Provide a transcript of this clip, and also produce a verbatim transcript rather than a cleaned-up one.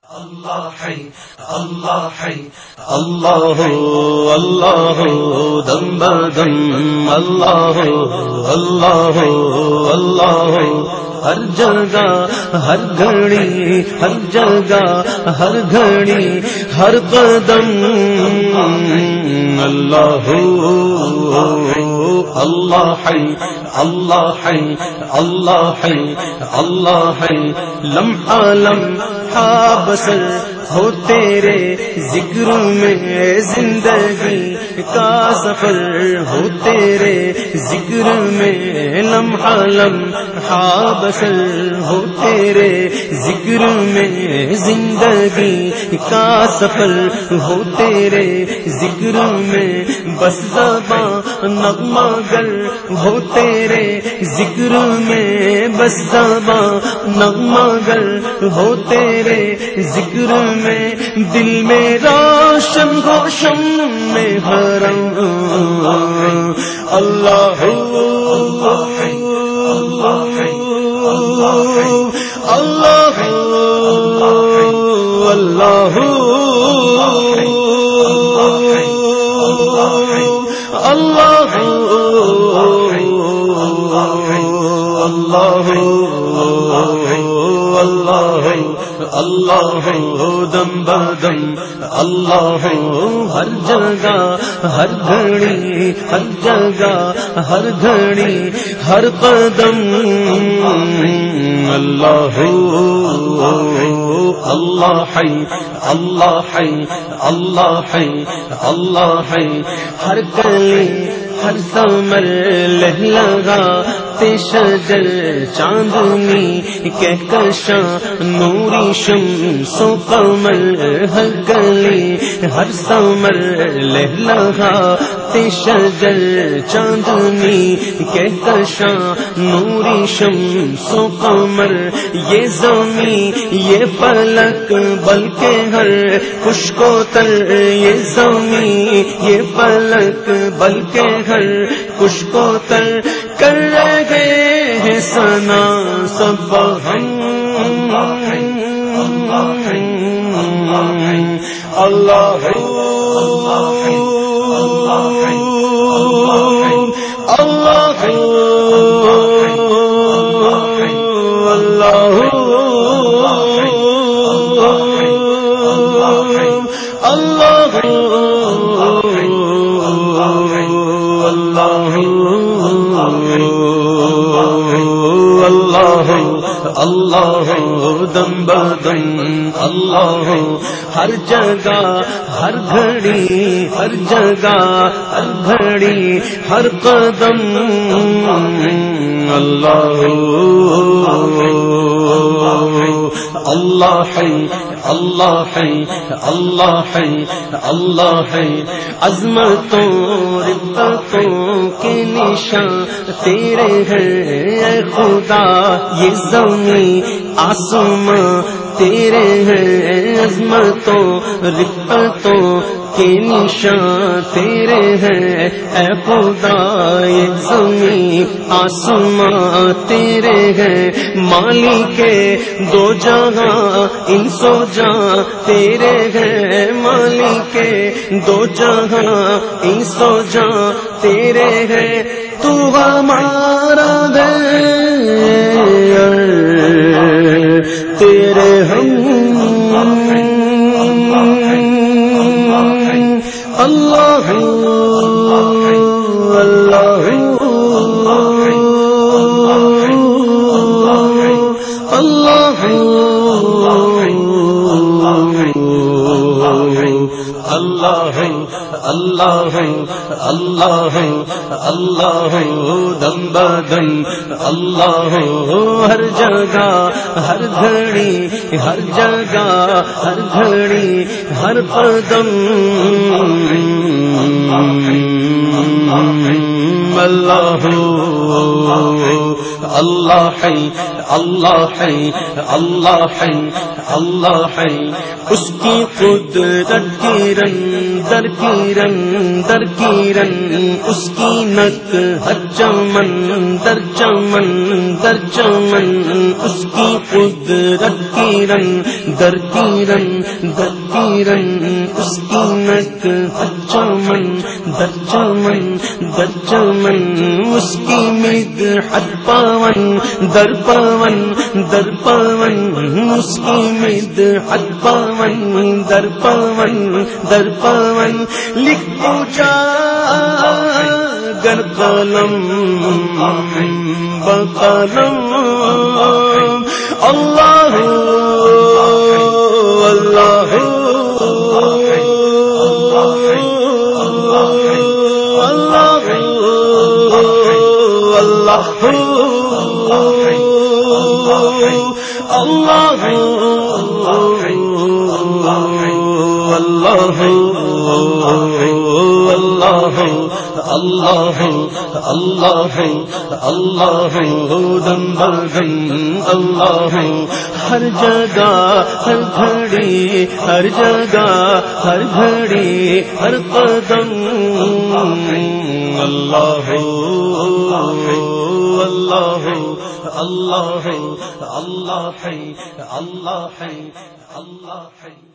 اللہ حی اللہ حی اللہ اللہ دم بدم اللہ اللہ اللہ ہر جگہ ہر گھڑی ہر جگہ ہر گھڑی ہر قدم اللہ اللہ حی اللہ حی اللہ حی اللہ حی لمحہ لمحہ بسر ہو تیرے ذکر میں زندگی کا سفر ہو تیرے ذکر میں لمحہ لمحہ بسر ہو تیرے ذکر میں زندگی کا سفر ہو تیرے ذکر میں بس زباں نغمہ گر ہو تیرے ذکر میں بس زباں نغمہ گر ہو تیرے ذکر میں دل میں روشن روشن میں حرم اللہ اللہ اللہ اللہ اللہ اللہ دم بدم اللہ ہر جگہ ہر گھڑی ہر جگہ ہر گھڑی ہر قدم اللہ اللہ حی اللہ حی اللہ حی اللہ حی ہر گلی ہر ثمر لہلگا شجر چاندنی کہکشاں نوری شمس و قمر ہر گلی ہر ثمر لہلگا شجر چاندنی کہکشاں نوری شمس و قمر یہ زمین یہ فلک بلکہ ہر خشک و تر یہ زمین یہ فلک بلکہ ہر خشک و تر کر رہے ہیں ثنا سب ہم اللہ اللہ دم بدم اللہ ہر جگہ ہر گھڑی ہر جگہ ہر گھڑی ہر قدم اللہ اللہ حی اللہ حی اللہ حی اللہ حی عظمتوں ربتوں کے نشان تیرے ہیں اے خدا یہ زمین آسمان تیرے ہیں عظمتوں ربتوں کے نشان تیرے ہیں اے خدا یہ زمین آسمان تیرے ہیں مالک دو جہاں ان سو جہاں تیرے ہیں مالک دو جہاں ان سو جہاں تیرے ہیں تو ہمارا ہے تیرے ہم اللہ اللہ اللہ اللہ اللہ اللہ اللہ دم بدم اللہ ہر جگہ ہر گھڑی ہر جگہ ہر گھڑی ہر قدم اللہ اللہ ہے اللہ ہے اللہ ہے اللہ ہے اس کی قدرت کی رنگ در کی رنگ در کی رنگ اس کی نک چمن در چمن در چمن اس کی قدرت کی رنگ در کی رنگ در کی رنگ اس کی نک چمن در چمن در چمن اس کی مدحت پون در پون در پون اس کی مدحت پون در پون در پون لکھ پوچھا گر قلم بقلم اللہ اللہ اللہ اللہ اللہ اللہ اللہ دم بدم اللہ ہر جگہ ہر گھڑی ہر جگہ ہر گھڑی ہر قدم اللہ اللہ اللہ اللہ ہے اللہ ہے اللہ ہے